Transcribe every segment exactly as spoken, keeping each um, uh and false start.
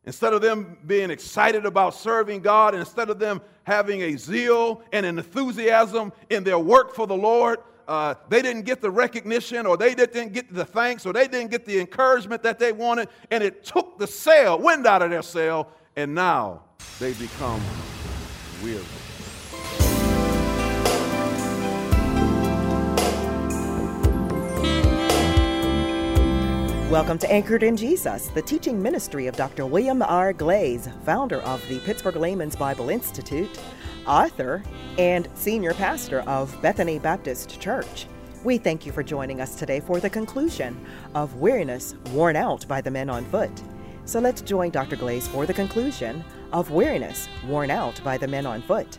Instead of them being excited about serving God, instead of them having a zeal and an enthusiasm in their work for the Lord, uh, they didn't get the recognition, or they didn't get the thanks, or they didn't get the encouragement that they wanted, and it took the sail, wind out of their sail, and now they become weary. Welcome to Anchored in Jesus, the teaching ministry of Doctor William R. Glaze, founder of the Pittsburgh Layman's Bible Institute, author, and senior pastor of Bethany Baptist Church. We thank you for joining us today for the conclusion of Weariness Worn Out by the Men on Foot. So let's join Doctor Glaze for the conclusion of Weariness Worn Out by the Men on Foot.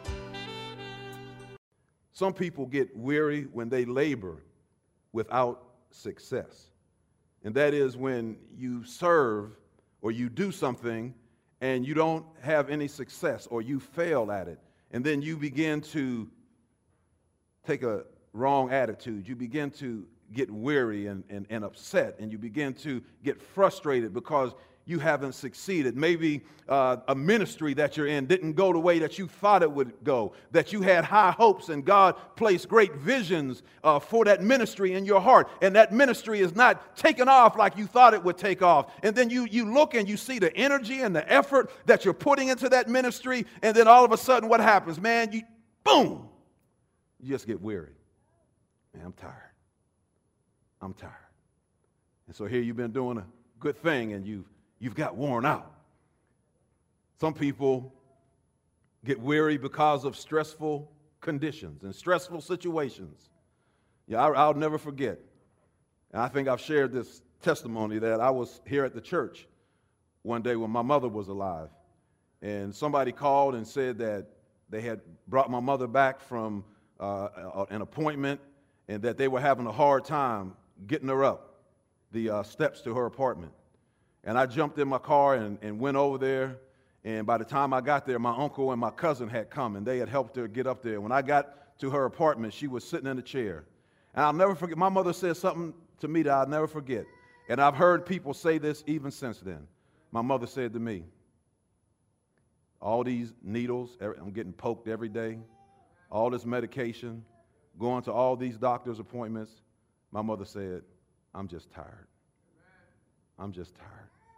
Some people get weary when they labor without success. And that is when you serve or you do something and you don't have any success, or you fail at it. And then you begin to take a wrong attitude. You begin to get weary and, and, and upset, and you begin to get frustrated because you haven't succeeded. Maybe uh, a ministry that you're in didn't go the way that you thought it would go, that you had high hopes and God placed great visions uh, for that ministry in your heart, and that ministry is not taking off like you thought it would take off. And then you, you look and you see the energy and the effort that you're putting into that ministry, and then all of a sudden what happens? Man, you, boom, you just get weary. Man, I'm tired. I'm tired. And so here you've been doing a good thing, and you've You've got worn out. Some people get weary because of stressful conditions and stressful situations. Yeah, I, I'll never forget. And I think I've shared this testimony that I was here at the church one day when my mother was alive. And somebody called and said that they had brought my mother back from uh, an appointment, and that they were having a hard time getting her up the uh, steps to her apartment. And I jumped in my car and, and went over there, and by the time I got there, my uncle and my cousin had come, and they had helped her get up there. When I got to her apartment, she was sitting in a chair. And I'll never forget, my mother said something to me that I'll never forget. And I've heard people say this even since then. My mother said to me, all these needles, I'm getting poked every day, all this medication, going to all these doctor's appointments. My mother said, I'm just tired. I'm just tired.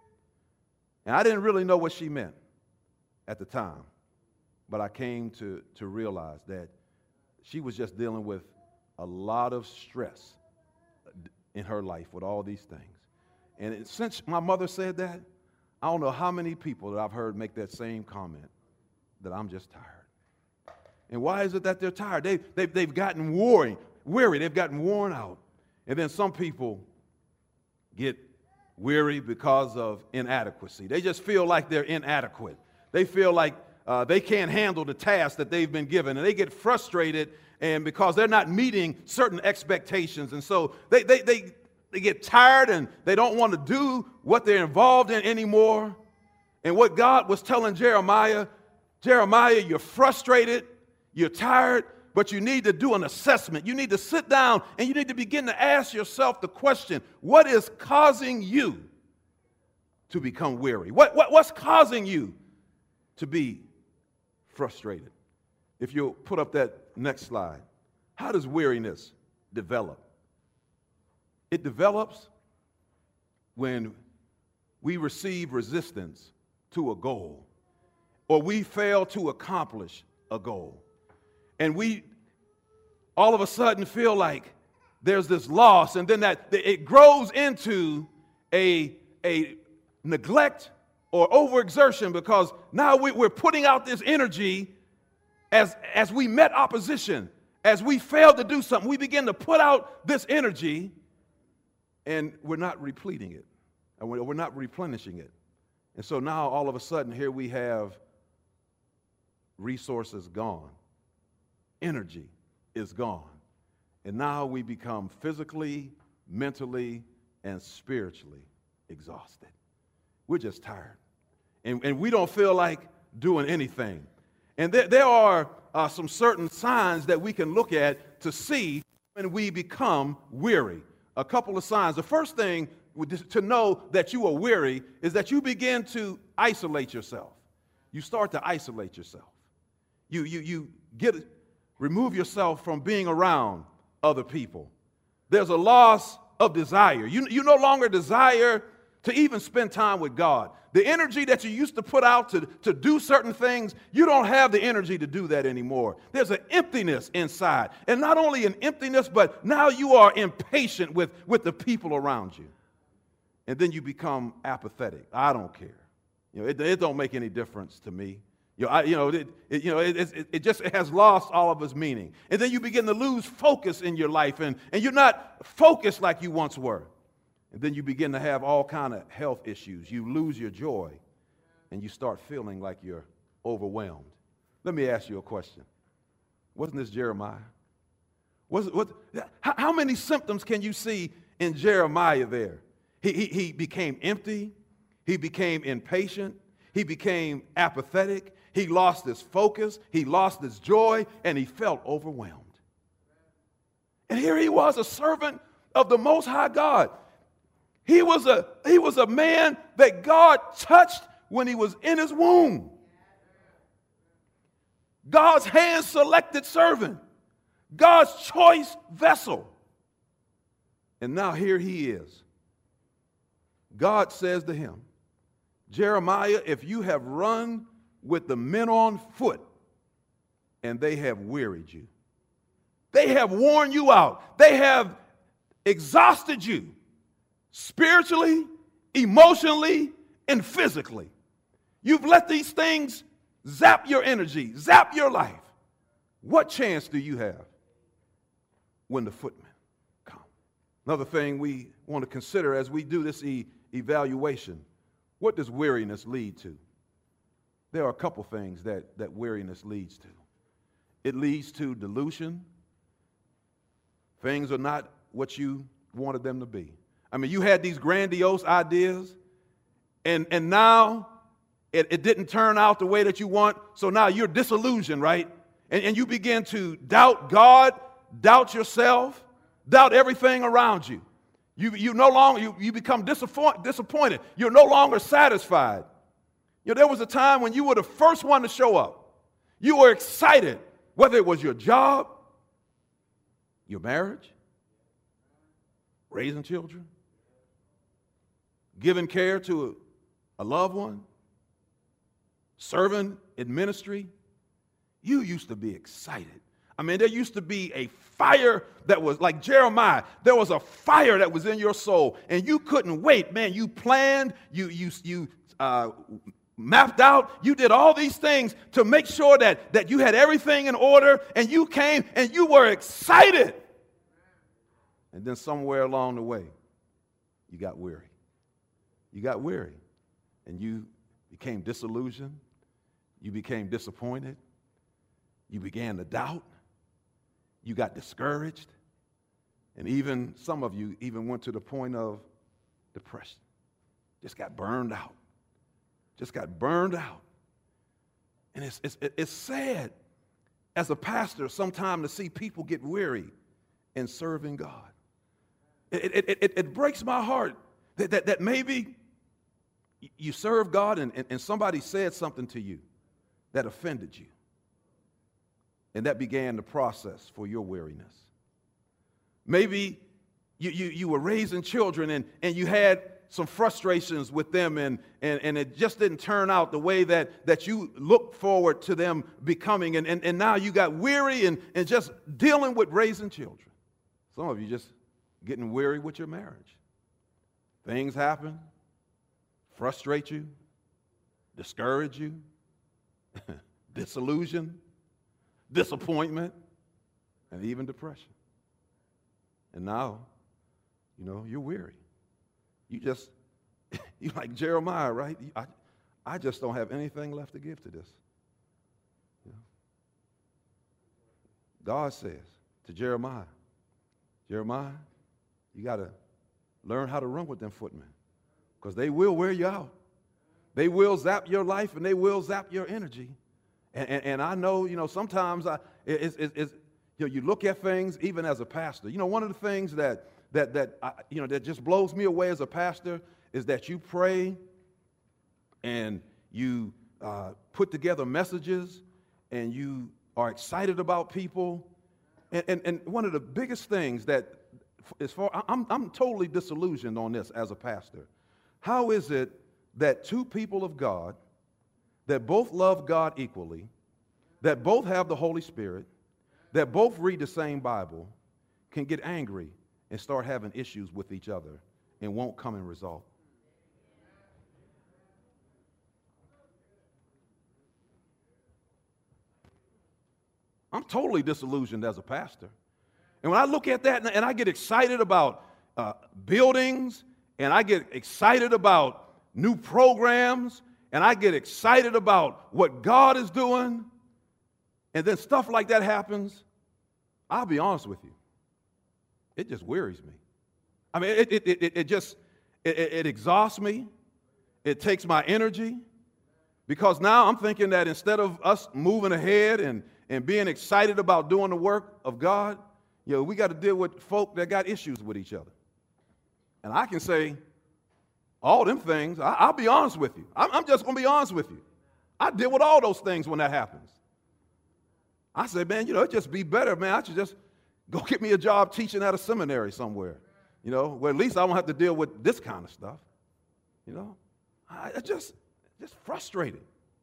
And I didn't really know what she meant at the time, but I came to, to realize that she was just dealing with a lot of stress in her life with all these things. And it, since my mother said that, I don't know how many people that I've heard make that same comment, that I'm just tired. And why is it that they're tired? They, they, they've gotten weary, weary, they've gotten worn out. And then some people get weary because of inadequacy. They just feel like they're inadequate. They feel like uh, they can't handle the task that they've been given, and they get frustrated, and because they're not meeting certain expectations, and so they they they, they get tired, and they don't want to do what they're involved in anymore. And what God was telling Jeremiah, Jeremiah, you're frustrated, you're tired, but you need to do an assessment. You need to sit down and you need to begin to ask yourself the question, what is causing you to become weary? What, what, what's causing you to be frustrated? If you'll put up that next slide. How does weariness develop? It develops when we receive resistance to a goal, or we fail to accomplish a goal. And we all of a sudden feel like there's this loss, and then that it grows into a, a neglect or overexertion, because now we, we're putting out this energy as, as we met opposition, as we failed to do something. We begin to put out this energy, and we're not repleting it, and we're, we're not replenishing it. And so now all of a sudden here we have resources gone. Energy is gone. And now we become physically, mentally, and spiritually exhausted. We're just tired. And, and we don't feel like doing anything. And there, there are uh, some certain signs that we can look at to see when we become weary. A couple of signs. The first thing to know that you are weary is that you begin to isolate yourself. You start to isolate yourself. You, you, you get, remove yourself from being around other people. There's a loss of desire. You, you no longer desire to even spend time with God. The energy that you used to put out to, to do certain things, you don't have the energy to do that anymore. There's an emptiness inside. And not only an emptiness, but now you are impatient with, with the people around you. And then you become apathetic. I don't care. You know, it, it don't make any difference to me. You know, I, you know, it, it, you know it, it, it just it has lost all of its meaning. And then you begin to lose focus in your life, and, and you're not focused like you once were. And then you begin to have all kind of health issues. You lose your joy, and you start feeling like you're overwhelmed. Let me ask you a question. Wasn't this Jeremiah? Was it, what, how, how many symptoms can you see in Jeremiah there? He, he, he became empty. He became impatient. He became apathetic. He lost his focus. He lost his joy, and he felt overwhelmed. And here he was, a servant of the Most High God. He was a, he was a man that God touched when he was in his womb. God's hand-selected servant. God's choice vessel. And now here he is. God says to him, Jeremiah, if you have run with the men on foot and they have wearied you, they have worn you out, they have exhausted you spiritually, emotionally, and physically. You've let these things zap your energy, zap your life. What chance do you have when the footmen come? Another thing we want to consider as we do this e- evaluation, what does weariness lead to? There are a couple things that, that weariness leads to. It leads to delusion. Things are not what you wanted them to be. I mean, you had these grandiose ideas, and, and now it, it didn't turn out the way that you want, so now you're disillusioned, right? And, and you begin to doubt God, doubt yourself, doubt everything around you. You, you no longer, you, you become disappoint, disappointed. You're no longer satisfied. You know, there was a time when you were the first one to show up. You were excited, whether it was your job, your marriage, raising children, giving care to a, a loved one, serving in ministry. You used to be excited. I mean, there used to be a fire that was like Jeremiah. There was a fire that was in your soul, and you couldn't wait. Man, you planned, you you you uh, mapped out, you did all these things to make sure that, that you had everything in order, and you came and you were excited. And then somewhere along the way, you got weary. You got weary, and you became disillusioned. You became disappointed. You began to doubt. You got discouraged. And even some of you even went to the point of depression. Just got burned out. Just got burned out. And it's, it's, it's sad as a pastor sometimes to see people get weary in serving God. It, it, it, it breaks my heart that, that, that maybe you serve God and, and, and somebody said something to you that offended you. And that began the process for your weariness. Maybe you, you, you were raising children and, and you had some frustrations with them and, and, and it just didn't turn out the way that, that you looked forward to them becoming. And, and, and now you got weary and, and just dealing with raising children. Some of you just getting weary with your marriage. Things happen, frustrate you, discourage you, disillusion, disappointment, and even depression. And now, you know, you're weary. You just, you're like Jeremiah, right? I, I just don't have anything left to give to this. You know? God says to Jeremiah, Jeremiah, you got to learn how to run with them footmen because they will wear you out. They will zap your life and they will zap your energy. And, and, and I know, you know, sometimes I, it's, it's, it's, you know, you look at things even as a pastor. You know, one of the things that, that, that I, you know, that just blows me away as a pastor is that you pray and you uh, put together messages and you are excited about people. And, and, and one of the biggest things that, as far, I'm, I'm totally disillusioned on this as a pastor. How is it that two people of God that both love God equally, that both have the Holy Spirit, that both read the same Bible, can get angry and start having issues with each other and won't come and resolve? I'm totally disillusioned as a pastor. And when I look at that and I get excited about uh, buildings, and I get excited about new programs, and I get excited about what God is doing, and then stuff like that happens, I'll be honest with you, it just wearies me. I mean, it, it, it, it just, it, it exhausts me. It takes my energy, because now I'm thinking that instead of us moving ahead and, and being excited about doing the work of God, you know, we got to deal with folk that got issues with each other. And I can say all them things. I, I'll be honest with you. I'm, I'm just going to be honest with you. I deal with all those things when that happens. I say, man, you know, it'd just be better, man. I should just go get me a job teaching at a seminary somewhere, you know, where at least I don't have to deal with this kind of stuff. You know, I, I just, just frustrated.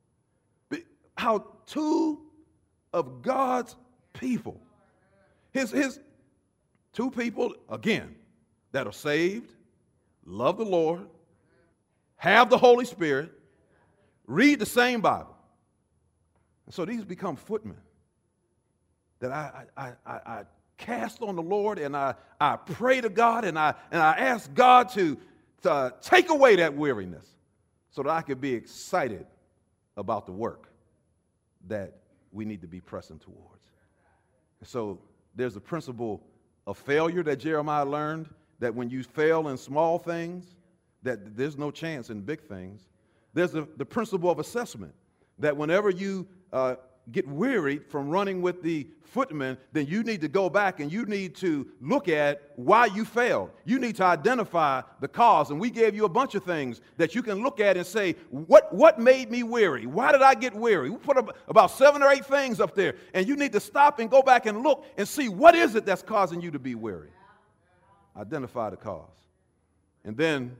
How two of God's people, his, his two people, again, that are saved, love the Lord, have the Holy Spirit, read the same Bible. And so these become footmen that I, I, I, I cast on the Lord, and I, I pray to God, and I, and I ask God to, to take away that weariness so that I could be excited about the work that we need to be pressing towards. And so there's a principle of failure that Jeremiah learned, that when you fail in small things, that there's no chance in big things. There's the, the principle of assessment, that whenever you uh, get wearied from running with the footmen, then you need to go back and you need to look at why you failed. You need to identify the cause. And we gave you a bunch of things that you can look at and say, what, what made me weary? Why did I get weary? We put up about seven or eight things up there. And you need to stop and go back and look and see what is it that's causing you to be weary. Identify the cause. And then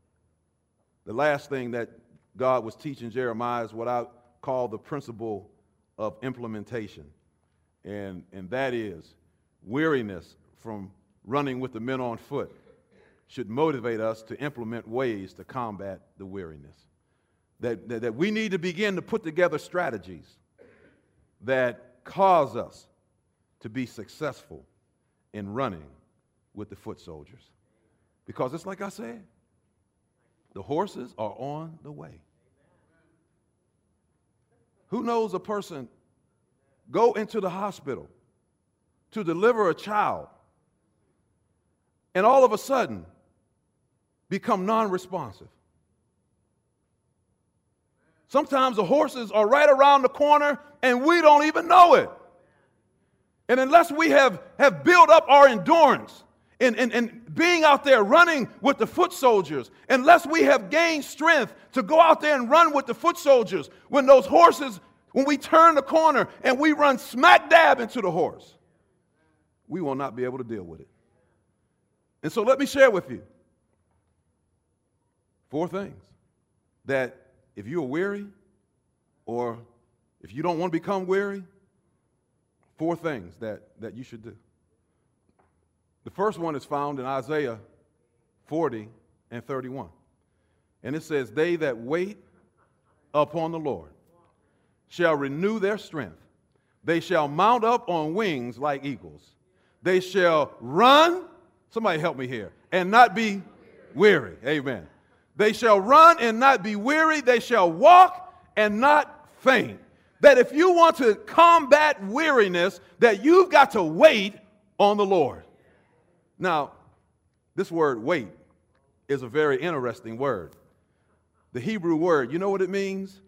the last thing that God was teaching Jeremiah is what I call the principle of implementation. And, and that is weariness from running with the men on foot should motivate us to implement ways to combat the weariness. That, that, that we need to begin to put together strategies that cause us to be successful in running with the foot soldiers. Because it's like I said, the horses are on the way. Who knows a person go into the hospital to deliver a child and all of a sudden become non-responsive? Sometimes the horses are right around the corner and we don't even know it. And unless we have, have built up our endurance and, and, and being out there running with the foot soldiers, unless we have gained strength to go out there and run with the foot soldiers, when those horses, when we turn the corner and we run smack dab into the horse, we will not be able to deal with it. And so let me share with you four things that if you are weary or if you don't want to become weary, four things that, that you should do. The first one is found in Isaiah forty and thirty-one. And it says, they that wait upon the Lord shall renew their strength. They shall mount up on wings like eagles. They shall run, somebody help me here, and not be weary. Amen. They shall run and not be weary. They shall walk and not faint. That if you want to combat weariness, that you've got to wait on the Lord. Now, this word wait is a very interesting word. The Hebrew word, you know what it means?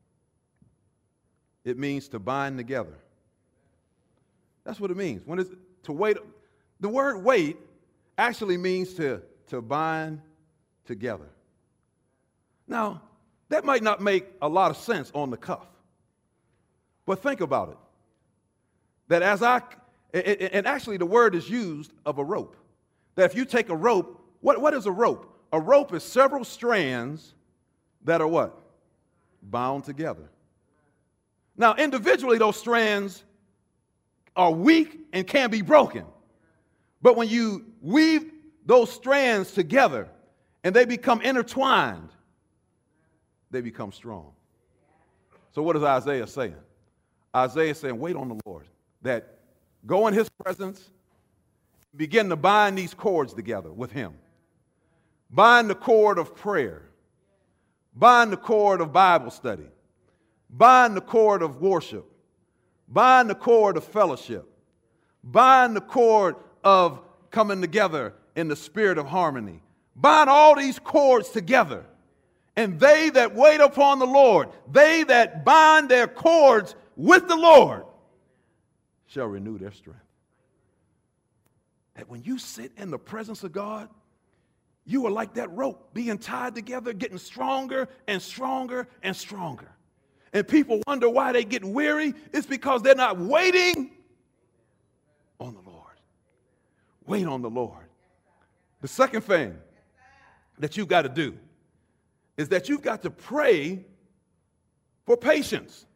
It means to bind together. That's what it means. When it's to wait, the word wait actually means to, to bind together. Now, that might not make a lot of sense on the cuff, but think about it. That as I, and actually the word is used of a rope. That if you take a rope, what, what is a rope? A rope is several strands that are what? Bound together. Now, individually, those strands are weak and can be broken. But when you weave those strands together and they become intertwined, they become strong. So what is Isaiah saying? Isaiah is saying, wait on the Lord. That go in his presence, begin to bind these cords together with him. Bind the cord of prayer. Bind the cord of Bible study. Bind the cord of worship. Bind the cord of fellowship. Bind the cord of coming together in the spirit of harmony. Bind all these cords together. And they that wait upon the Lord, they that bind their cords with the Lord, shall renew their strength. That when you sit in the presence of God, you are like that rope being tied together, getting stronger and stronger and stronger. And people wonder why they get weary. It's because they're not waiting on the Lord. Wait on the Lord. The second thing that you've got to do is that you've got to pray for patience.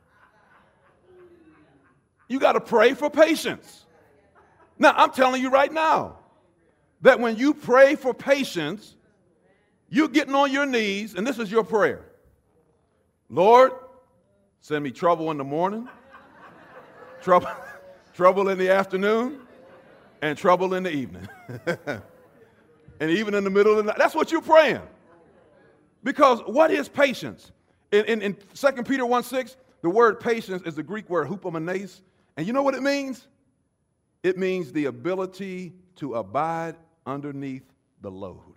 You got to pray for patience. Now, I'm telling you right now that when you pray for patience, you're getting on your knees, and this is your prayer. Lord, send me trouble in the morning, trouble, trouble in the afternoon, and trouble in the evening. And even in the middle of the night. That's what you're praying. Because what is patience? In, in, in Second Peter one six, the word patience is the Greek word hupomenes. And you know what it means? It means the ability to abide underneath the load.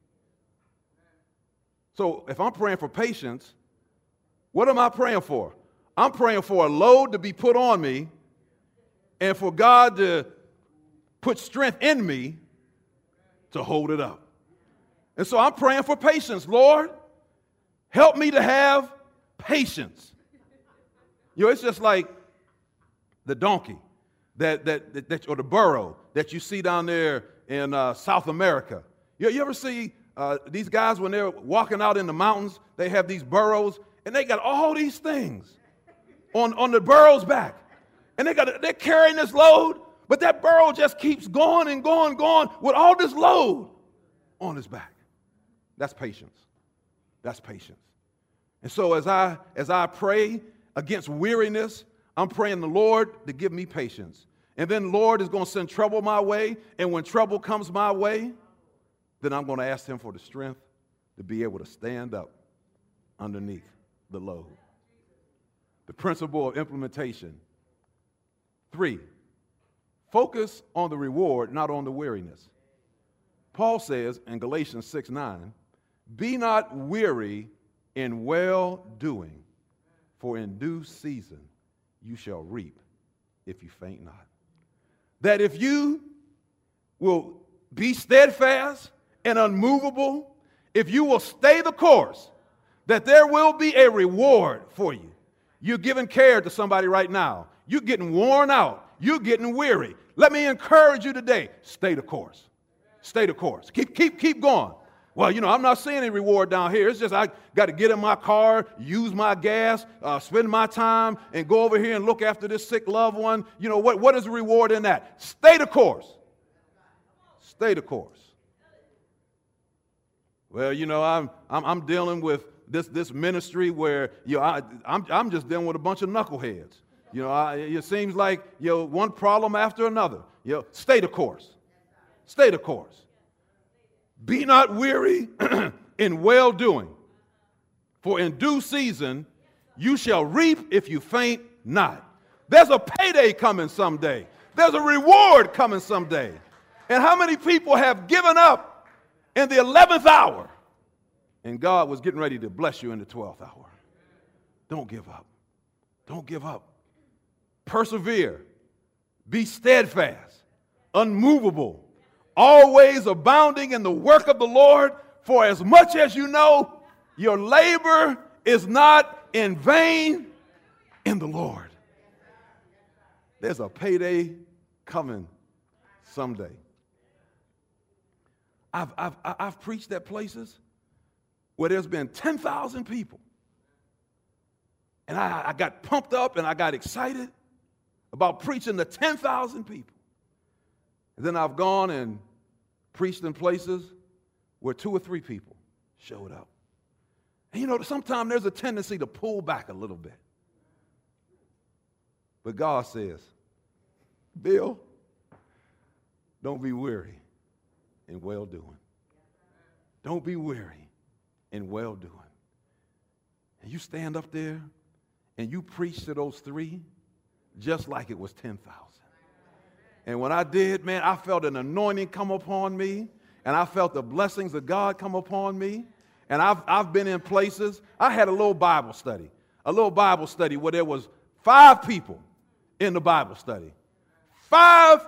So if I'm praying for patience, what am I praying for? I'm praying for a load to be put on me and for God to put strength in me to hold it up. And so I'm praying for patience. Lord, help me to have patience. You know, it's just like the donkey that, that, that or the burro that you see down there in uh, South America. You, you ever see uh, these guys when they're walking out in the mountains, they have these burros, and they got all these things on, on the burro's back. And they got, they're carrying this load, but that burro just keeps going and going, going with all this load on his back. That's patience. That's patience. And so as I as I pray against weariness, I'm praying the Lord to give me patience. And then Lord is going to send trouble my way. And when trouble comes my way, then I'm going to ask him for the strength to be able to stand up underneath the load. The principle of implementation. Three, focus on the reward, not on the weariness. Paul says in Galatians six nine, be not weary in well-doing, for in due season you shall reap if you faint not. That if you will be steadfast and unmovable, if you will stay the course, that there will be a reward for you. You're giving care to somebody right now. You're getting worn out. You're getting weary. Let me encourage you today. Stay the course. Stay the course. Keep, keep, keep going. Well, you know, I'm not seeing any reward down here. It's just I got to get in my car, use my gas, uh, spend my time, and go over here and look after this sick loved one. You know, what, what is the reward in that? Stay the course. Stay the course. Well, you know, I'm I'm, I'm dealing with this this ministry where you know I, I'm I'm just dealing with a bunch of knuckleheads. You know, I, it seems like you know one problem after another. You know, stay the course. Stay the course. Be not weary in well-doing, for in due season you shall reap if you faint not. There's a payday coming someday. There's a reward coming someday. And how many people have given up in the eleventh hour, and God was getting ready to bless you in the twelfth hour? Don't give up. Don't give up. Persevere. Be steadfast, unmovable, always abounding in the work of the Lord, for as much as you know, your labor is not in vain in the Lord. There's a payday coming someday. I've, I've, I've preached at places where there's been ten thousand people. And I, I got pumped up and I got excited about preaching to ten thousand people. And then I've gone and preached in places where two or three people showed up. And you know, sometimes there's a tendency to pull back a little bit. But God says, Bill, don't be weary in well-doing. Don't be weary in well-doing. And you stand up there and you preach to those three just like it was ten thousand. And when I did, man, I felt an anointing come upon me, and I felt the blessings of God come upon me. And I've, I've been in places, I had a little Bible study, a little Bible study where there was five people in the Bible study. Five.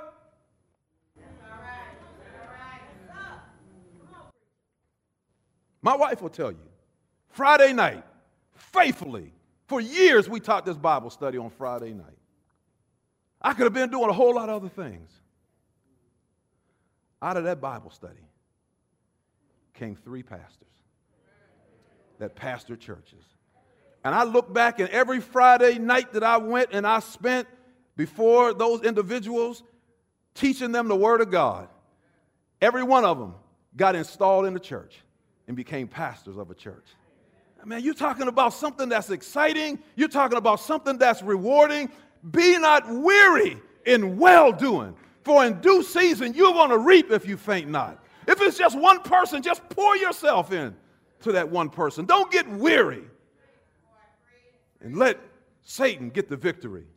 My wife will tell you, Friday night, faithfully, for years we taught this Bible study on Friday night. I could have been doing a whole lot of other things. Out of that Bible study came three pastors that pastored churches. And I look back, and every Friday night that I went and I spent before those individuals teaching them the Word of God, every one of them got installed in the church and became pastors of a church. Man, you're talking about something that's exciting. You're talking about something that's rewarding. Be not weary in well-doing, for in due season you're going to reap if you faint not. If it's just one person, just pour yourself in to that one person. Don't get weary. And let Satan get the victory.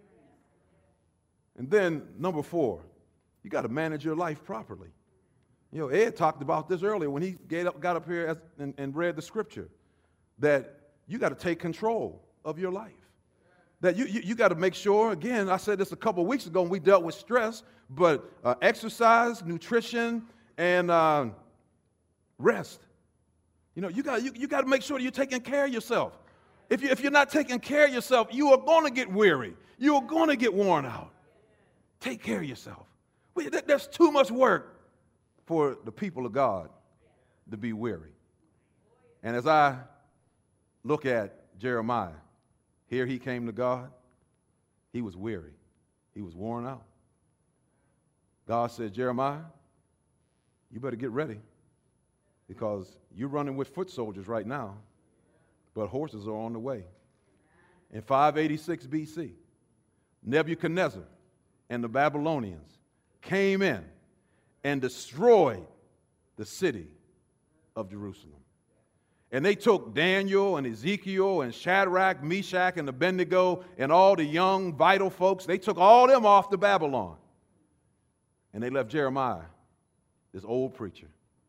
And then, number four, you got to manage your life properly. You know, Ed talked about this earlier when he got up here as, and, and read the scripture, that you got to take control of your life. That you, you, you got to make sure, again, I said this a couple of weeks ago when we dealt with stress, but uh, exercise, nutrition, and uh, rest. You know, you got you, you got to make sure that you're taking care of yourself. If, you, if you're not taking care of yourself, you are going to get weary. You are going to get worn out. Take care of yourself. We, that, there's too much work for the people of God to be weary. And as I look at Jeremiah, here he came to God. He was weary. He was worn out. God said, Jeremiah, you better get ready because you're running with foot soldiers right now, but horses are on the way. In five eighty-six B C, Nebuchadnezzar and the Babylonians came in and destroyed the city of Jerusalem. And they took Daniel and Ezekiel and Shadrach, Meshach, and Abednego and all the young, vital folks. They took all them off to Babylon. And they left Jeremiah, this old preacher,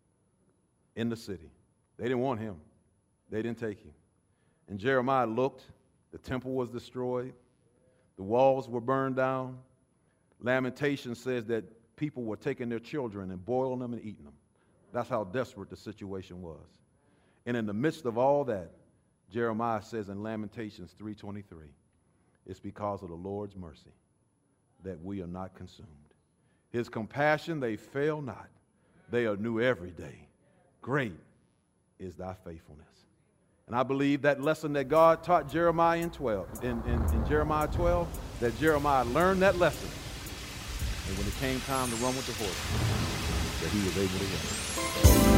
in the city. They didn't want him. They didn't take him. And Jeremiah looked. The temple was destroyed. The walls were burned down. Lamentation says that people were taking their children and boiling them and eating them. That's how desperate the situation was. And in the midst of all that, Jeremiah says in Lamentations three twenty-three, it's because of the Lord's mercy that we are not consumed. His compassion, they fail not. They are new every day. Great is thy faithfulness. And I believe that lesson that God taught Jeremiah in twelve, in, in, in Jeremiah twelve, that Jeremiah learned that lesson. And when it came time to run with the horses, that he was able to run.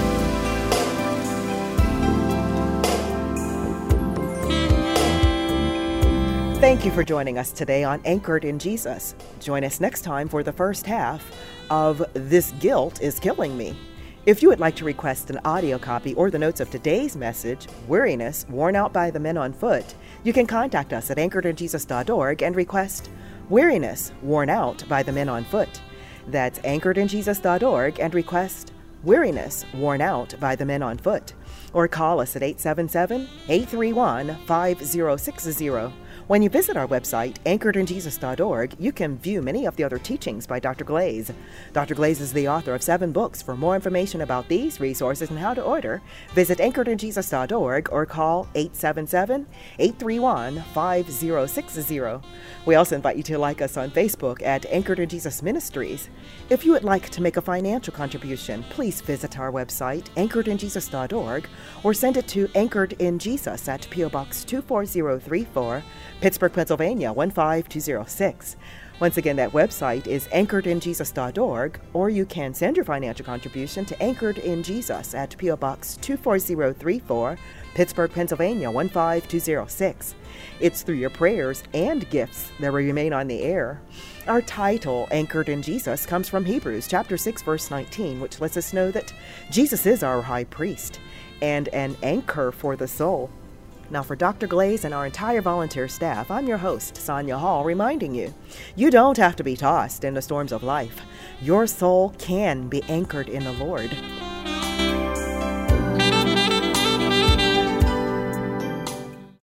Thank you for joining us today on Anchored in Jesus. Join us next time for the first half of This Guilt is Killing Me. If you would like to request an audio copy or the notes of today's message, Weariness, Worn Out by the Men on Foot, you can contact us at anchored in jesus dot org and request Weariness, Worn Out by the Men on Foot. That's anchored in jesus dot org and request Weariness, Worn Out by the Men on Foot. Or call us at eight seven seven, eight three one, five zero six zero. When you visit our website, anchored in jesus dot org, you can view many of the other teachings by Doctor Glaze. Doctor Glaze is the author of seven books. For more information about these resources and how to order, visit anchored in jesus dot org or call eight seven seven, eight three one, five zero six zero. We also invite you to like us on Facebook at Anchored in Jesus Ministries. If you would like to make a financial contribution, please visit our website, anchored in jesus dot org, or send it to Anchored in Jesus at P O Box two four zero three four, Pittsburgh, Pennsylvania one five two zero six. Once again, that website is anchored in jesus dot org, or you can send your financial contribution to Anchored in Jesus at P O Box two four zero three four, Pittsburgh, Pennsylvania one five two zero six. It's through your prayers and gifts that we remain on the air. Our title, Anchored in Jesus, comes from Hebrews chapter six, verse nineteen, which lets us know that Jesus is our high priest and an anchor for the soul. Now, for Doctor Glaze and our entire volunteer staff, I'm your host, Sonia Hall, reminding you, you don't have to be tossed in the storms of life. Your soul can be anchored in the Lord.